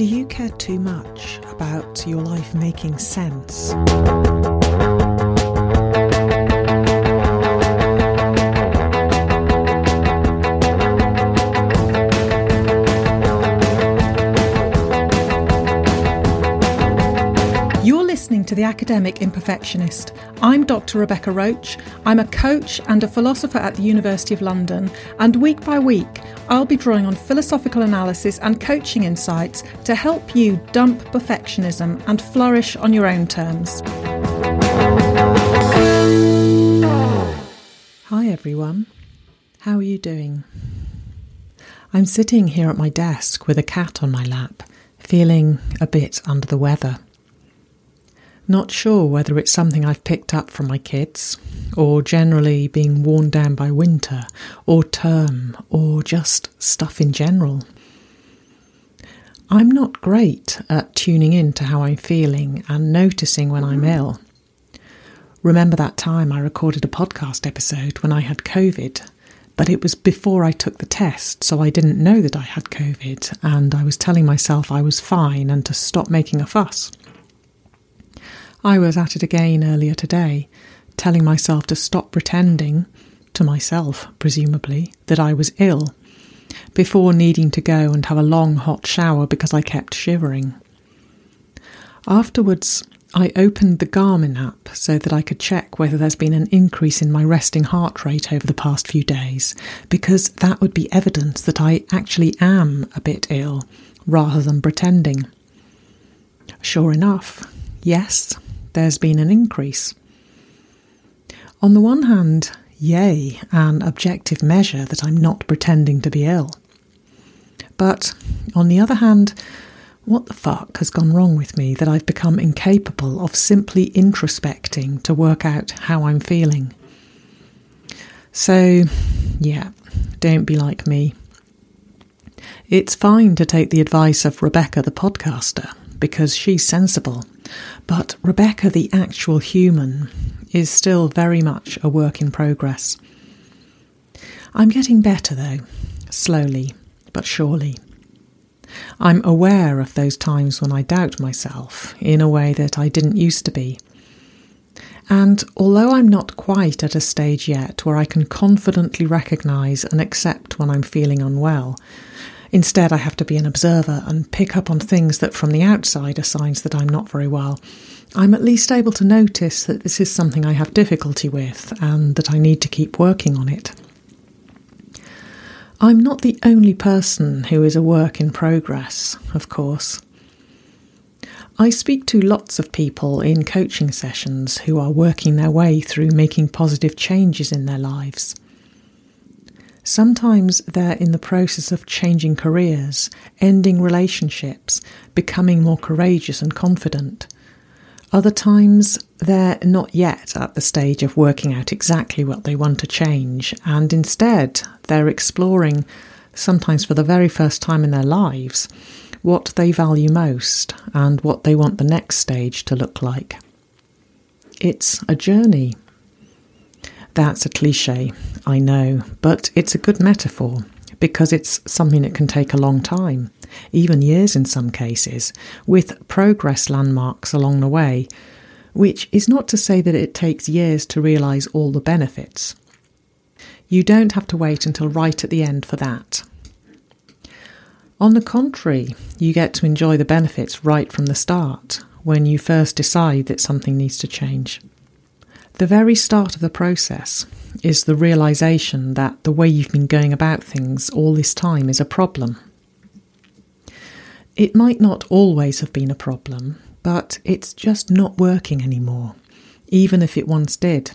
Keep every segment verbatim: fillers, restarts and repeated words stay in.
Do you care too much about your life making sense? You're listening to The Academic Imperfectionist. I'm Doctor Rebecca Roach. I'm a coach and a philosopher at the University of London, and week by week I'll be drawing on philosophical analysis and coaching insights to help you dump perfectionism and flourish on your own terms. Hi everyone, how are you doing? I'm sitting here at my desk with a cat on my lap, feeling a bit under the weather. Not sure whether it's something I've picked up from my kids, or generally being worn down by winter, or term, or just stuff in general. I'm not great at tuning in to how I'm feeling and noticing when I'm ill. Remember that time I recorded a podcast episode when I had COVID, but it was before I took the test, so I didn't know that I had COVID, and I was telling myself I was fine and to stop making a fuss. I was at it again earlier today, telling myself to stop pretending, to myself presumably, that I was ill, before needing to go and have a long hot shower because I kept shivering. Afterwards, I opened the Garmin app so that I could check whether there's been an increase in my resting heart rate over the past few days, because that would be evidence that I actually am a bit ill, rather than pretending. Sure enough, yes, there's been an increase. On the one hand, yay, an objective measure that I'm not pretending to be ill. But on the other hand, what the fuck has gone wrong with me that I've become incapable of simply introspecting to work out how I'm feeling? So, yeah, don't be like me. It's fine to take the advice of Rebecca the podcaster, because she's sensible. But Rebecca, the actual human, is still very much a work in progress. I'm getting better though, slowly but surely. I'm aware of those times when I doubt myself in a way that I didn't used to be. And although I'm not quite at a stage yet where I can confidently recognise and accept when I'm feeling unwell, instead, I have to be an observer and pick up on things that from the outside are signs that I'm not very well. I'm at least able to notice that this is something I have difficulty with and that I need to keep working on it. I'm not the only person who is a work in progress, of course. I speak to lots of people in coaching sessions who are working their way through making positive changes in their lives. Sometimes they're in the process of changing careers, ending relationships, becoming more courageous and confident. Other times they're not yet at the stage of working out exactly what they want to change, and instead they're exploring, sometimes for the very first time in their lives, what they value most and what they want the next stage to look like. It's a journey. That's a cliche, I know, but it's a good metaphor because it's something that can take a long time, even years in some cases, with progress landmarks along the way, which is not to say that it takes years to realise all the benefits. You don't have to wait until right at the end for that. On the contrary, you get to enjoy the benefits right from the start, when you first decide that something needs to change. The very start of the process is the realisation that the way you've been going about things all this time is a problem. It might not always have been a problem, but it's just not working anymore, even if it once did.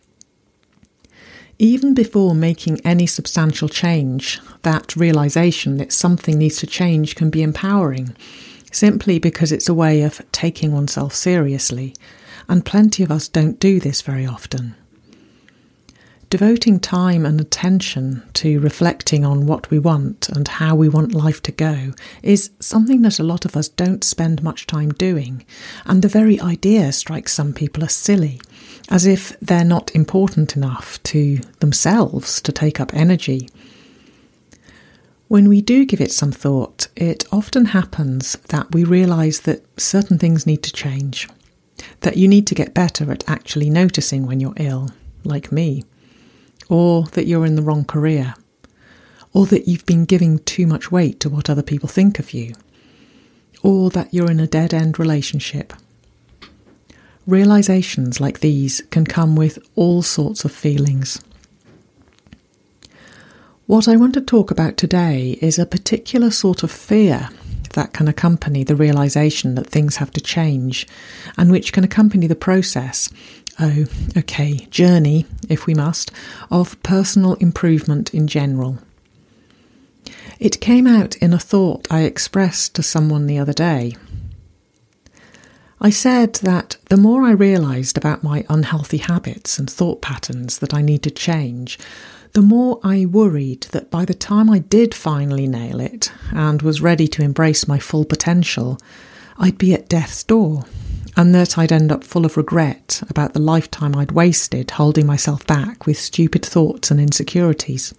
Even before making any substantial change, that realisation that something needs to change can be empowering, simply because it's a way of taking oneself seriously. And plenty of us don't do this very often. Devoting time and attention to reflecting on what we want and how we want life to go is something that a lot of us don't spend much time doing, and the very idea strikes some people as silly, as if they're not important enough to themselves to take up energy. When we do give it some thought, it often happens that we realise that certain things need to change, that you need to get better at actually noticing when you're ill, like me, or that you're in the wrong career, or that you've been giving too much weight to what other people think of you, or that you're in a dead-end relationship. Realisations like these can come with all sorts of feelings. What I want to talk about today is a particular sort of fear that can accompany the realisation that things have to change, and which can accompany the process, oh, okay, journey, if we must, of personal improvement in general. It came out in a thought I expressed to someone the other day. I said that the more I realised about my unhealthy habits and thought patterns that I need to change, the more I worried that by the time I did finally nail it and was ready to embrace my full potential, I'd be at death's door, and that I'd end up full of regret about the lifetime I'd wasted holding myself back with stupid thoughts and insecurities.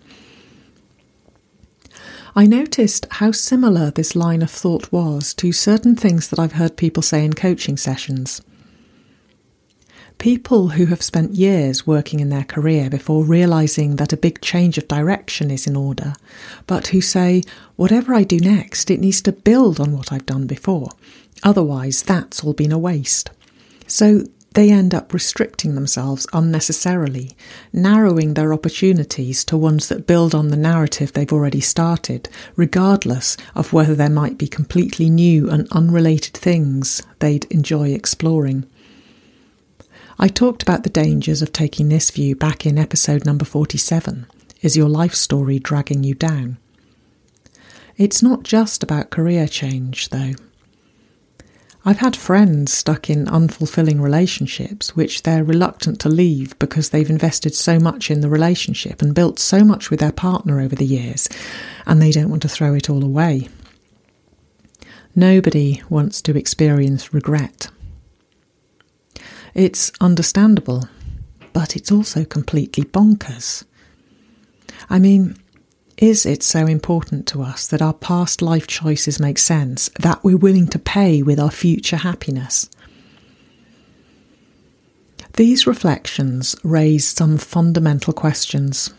I noticed how similar this line of thought was to certain things that I've heard people say in coaching sessions. People who have spent years working in their career before realising that a big change of direction is in order, but who say, whatever I do next, it needs to build on what I've done before. Otherwise, that's all been a waste. So they end up restricting themselves unnecessarily, narrowing their opportunities to ones that build on the narrative they've already started, regardless of whether there might be completely new and unrelated things they'd enjoy exploring. I talked about the dangers of taking this view back in episode number forty-seven, Is Your Life Story Dragging You Down? It's not just about career change, though. I've had friends stuck in unfulfilling relationships which they're reluctant to leave because they've invested so much in the relationship and built so much with their partner over the years, and they don't want to throw it all away. Nobody wants to experience regret. It's understandable, but it's also completely bonkers. I mean, is it so important to us that our past life choices make sense, that we're willing to pay with our future happiness? These reflections raise some fundamental questions.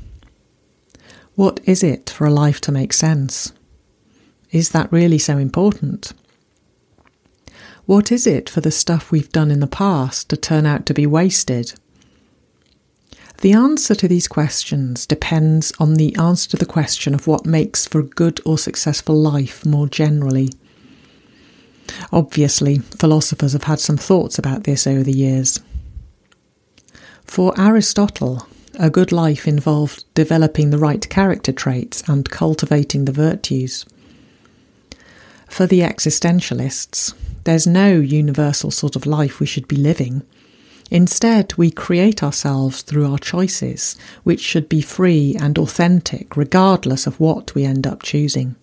What is it for a life to make sense? Is that really so important? What is it for the stuff we've done in the past to turn out to be wasted? The answer to these questions depends on the answer to the question of what makes for a good or successful life more generally. Obviously, philosophers have had some thoughts about this over the years. For Aristotle, a good life involved developing the right character traits and cultivating the virtues. For the existentialists, there's no universal sort of life we should be living. Instead, we create ourselves through our choices, which should be free and authentic regardless of what we end up choosing.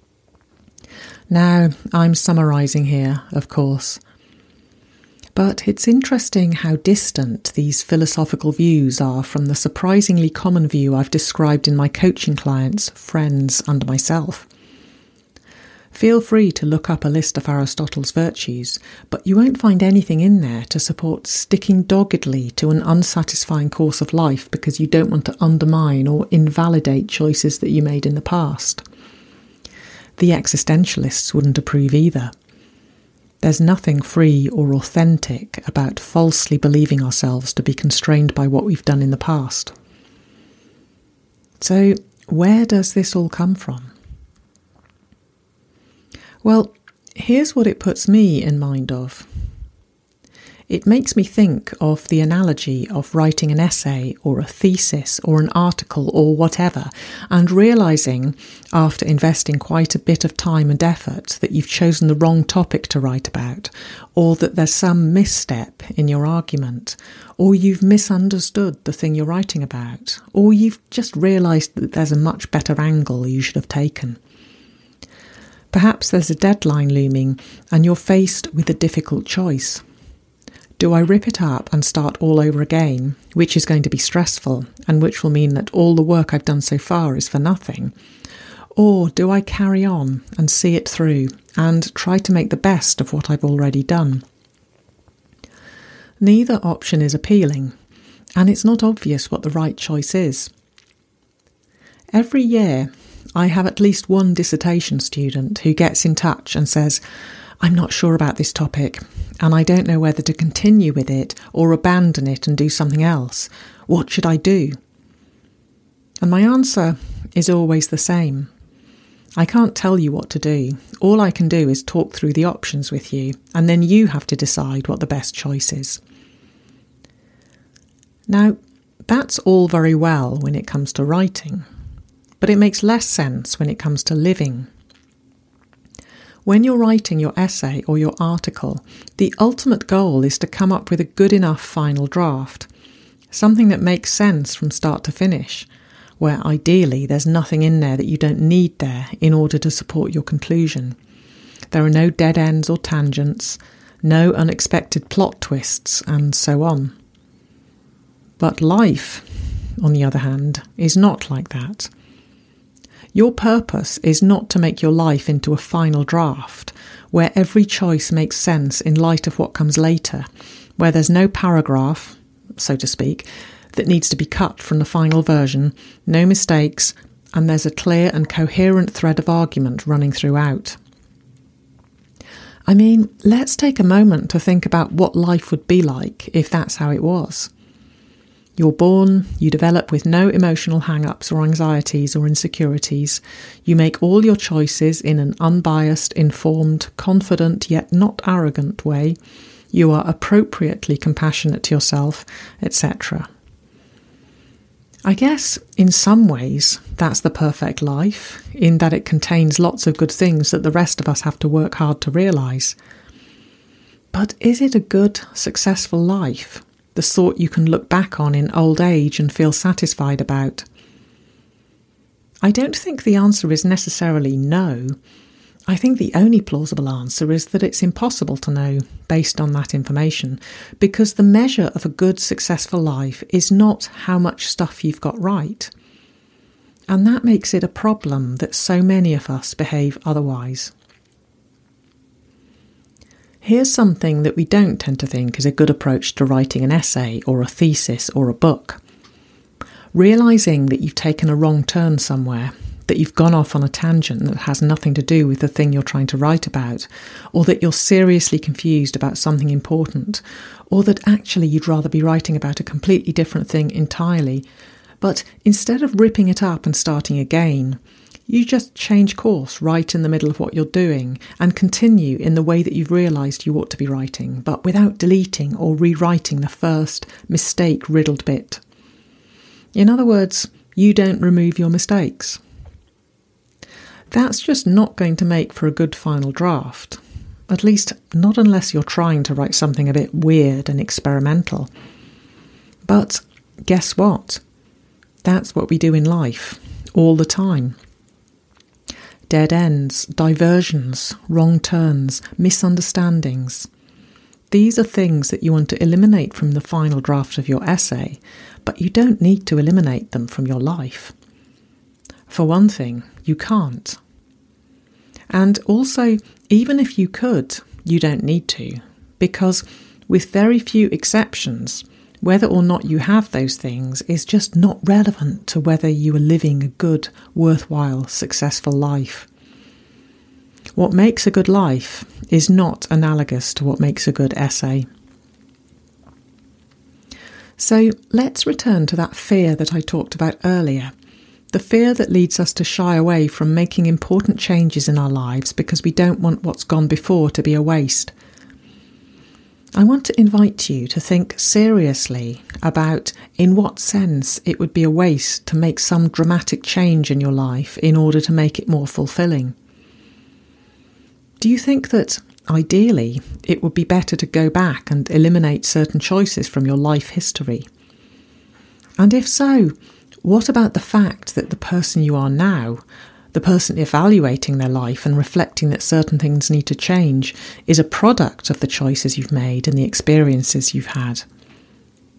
Now, I'm summarising here, of course. But it's interesting how distant these philosophical views are from the surprisingly common view I've described in my coaching clients, friends, and myself. Feel free to look up a list of Aristotle's virtues, but you won't find anything in there to support sticking doggedly to an unsatisfying course of life because you don't want to undermine or invalidate choices that you made in the past. The existentialists wouldn't approve either. There's nothing free or authentic about falsely believing ourselves to be constrained by what we've done in the past. So, where does this all come from? Well, here's what it puts me in mind of. It makes me think of the analogy of writing an essay or a thesis or an article or whatever, and realising, after investing quite a bit of time and effort, that you've chosen the wrong topic to write about, or that there's some misstep in your argument, or you've misunderstood the thing you're writing about, or you've just realised that there's a much better angle you should have taken. Perhaps there's a deadline looming and you're faced with a difficult choice. Do I rip it up and start all over again, which is going to be stressful and which will mean that all the work I've done so far is for nothing? Or do I carry on and see it through and try to make the best of what I've already done? Neither option is appealing, and it's not obvious what the right choice is. Every year, I have at least one dissertation student who gets in touch and says, I'm not sure about this topic, and I don't know whether to continue with it or abandon it and do something else. What should I do? And my answer is always the same. I can't tell you what to do. All I can do is talk through the options with you, and then you have to decide what the best choice is. Now, that's all very well when it comes to writing, but it makes less sense when it comes to living. When you're writing your essay or your article, the ultimate goal is to come up with a good enough final draft, something that makes sense from start to finish, where ideally there's nothing in there that you don't need there in order to support your conclusion. There are no dead ends or tangents, no unexpected plot twists, and so on. But life, on the other hand, is not like that. Your purpose is not to make your life into a final draft, where every choice makes sense in light of what comes later, where there's no paragraph, so to speak, that needs to be cut from the final version, no mistakes, and there's a clear and coherent thread of argument running throughout. I mean, let's take a moment to think about what life would be like if that's how it was. You're born, you develop with no emotional hang-ups or anxieties or insecurities. You make all your choices in an unbiased, informed, confident yet not arrogant way. You are appropriately compassionate to yourself, et cetera. I guess, in some ways, that's the perfect life, in that it contains lots of good things that the rest of us have to work hard to realise. But is it a good, successful life? The sort you can look back on in old age and feel satisfied about? I don't think the answer is necessarily no. I think the only plausible answer is that it's impossible to know based on that information, because the measure of a good, successful life is not how much stuff you've got right. And that makes it a problem that so many of us behave otherwise. Here's something that we don't tend to think is a good approach to writing an essay or a thesis or a book. Realising that you've taken a wrong turn somewhere, that you've gone off on a tangent that has nothing to do with the thing you're trying to write about, or that you're seriously confused about something important, or that actually you'd rather be writing about a completely different thing entirely, but instead of ripping it up and starting again, you just change course right in the middle of what you're doing and continue in the way that you've realised you ought to be writing, but without deleting or rewriting the first mistake-riddled bit. In other words, you don't remove your mistakes. That's just not going to make for a good final draft. At least, not unless you're trying to write something a bit weird and experimental. But guess what? That's what we do in life, all the time. Dead ends, diversions, wrong turns, misunderstandings. These are things that you want to eliminate from the final draft of your essay, but you don't need to eliminate them from your life. For one thing, you can't. And also, even if you could, you don't need to, because with very few exceptions, whether or not you have those things is just not relevant to whether you are living a good, worthwhile, successful life. What makes a good life is not analogous to what makes a good essay. So let's return to that fear that I talked about earlier, the fear that leads us to shy away from making important changes in our lives because we don't want what's gone before to be a waste. I want to invite you to think seriously about in what sense it would be a waste to make some dramatic change in your life in order to make it more fulfilling. Do you think that, ideally, it would be better to go back and eliminate certain choices from your life history? And if so, what about the fact that the person you are now, the person evaluating their life and reflecting that certain things need to change, is a product of the choices you've made and the experiences you've had?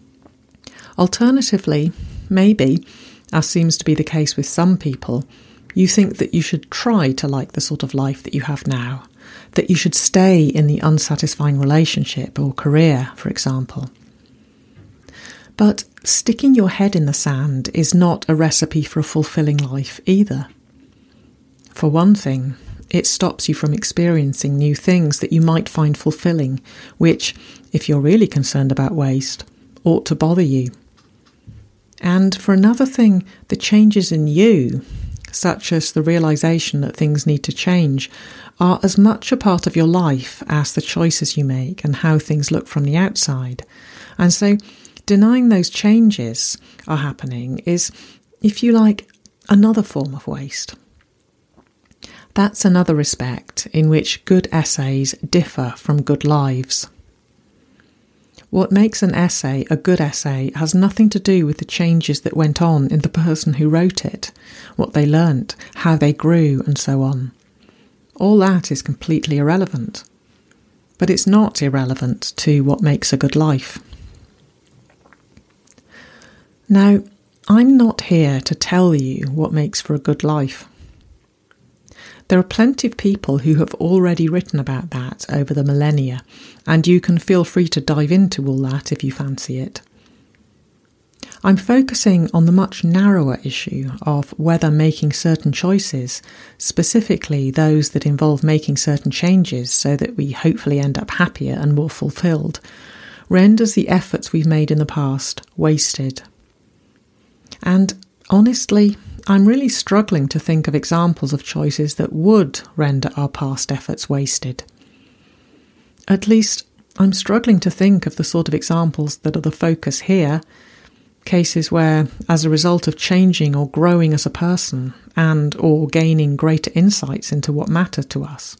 Alternatively, maybe, as seems to be the case with some people, You think that you should try to like the sort of life that you have now, that you should stay in the unsatisfying relationship or career, for example. But sticking your head in the sand is not a recipe for a fulfilling life either. For one thing, it stops you from experiencing new things that you might find fulfilling, which, if you're really concerned about waste, ought to bother you. And for another thing, the changes in you, such as the realisation that things need to change, are as much a part of your life as the choices you make and how things look from the outside. And so denying those changes are happening is, if you like, another form of waste. That's another respect in which good essays differ from good lives. What makes an essay a good essay has nothing to do with the changes that went on in the person who wrote it, what they learnt, how they grew, and so on. All that is completely irrelevant. But it's not irrelevant to what makes a good life. Now, I'm not here to tell you what makes for a good life. There are plenty of people who have already written about that over the millennia, and you can feel free to dive into all that if you fancy it. I'm focusing on the much narrower issue of whether making certain choices, specifically those that involve making certain changes so that we hopefully end up happier and more fulfilled, renders the efforts we've made in the past wasted. And honestly, I'm really struggling to think of examples of choices that would render our past efforts wasted. At least, I'm struggling to think of the sort of examples that are the focus here, cases where, as a result of changing or growing as a person and or gaining greater insights into what matter to us.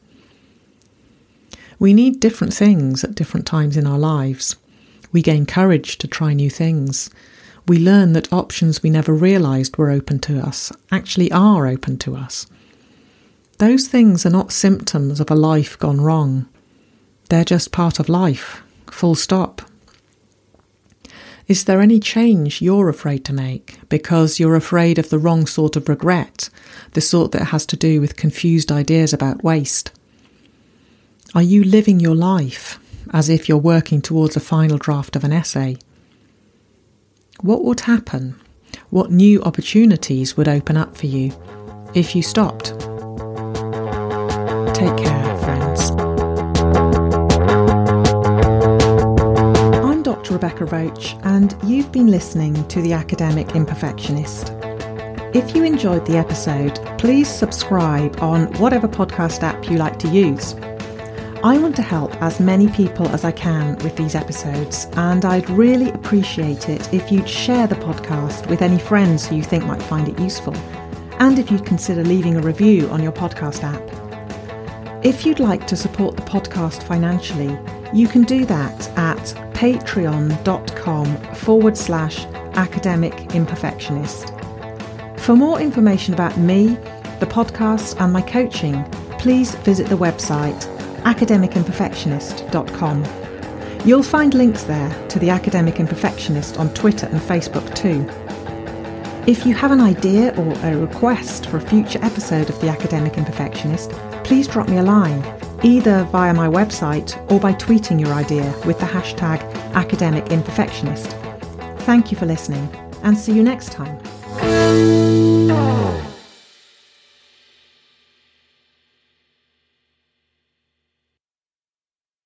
We need different things at different times in our lives. We gain courage to try new things. We learn that options we never realised were open to us actually are open to us. Those things are not symptoms of a life gone wrong. They're just part of life, full stop. Is there any change you're afraid to make because you're afraid of the wrong sort of regret, the sort that has to do with confused ideas about waste? Are you living your life as if you're working towards a final draft of an essay? What would happen? What new opportunities would open up for you if you stopped? Take care, friends. I'm Doctor Rebecca Roach, and you've been listening to The Academic Imperfectionist. If you enjoyed the episode, please subscribe on whatever podcast app you like to use. I want to help as many people as I can with these episodes, and I'd really appreciate it if you'd share the podcast with any friends who you think might find it useful, and if you'd consider leaving a review on your podcast app. If you'd like to support the podcast financially, you can do that at patreon.com forward slash academic imperfectionist. For more information about me, the podcast and my coaching, please visit the website academic imperfectionist dot com. You'll find links there to The Academic Imperfectionist on Twitter and Facebook too. If you have an idea or a request for a future episode of The Academic Imperfectionist, please drop me a line, either via my website or by tweeting your idea with the hashtag Academic Imperfectionist. Thank you for listening, and see you next time.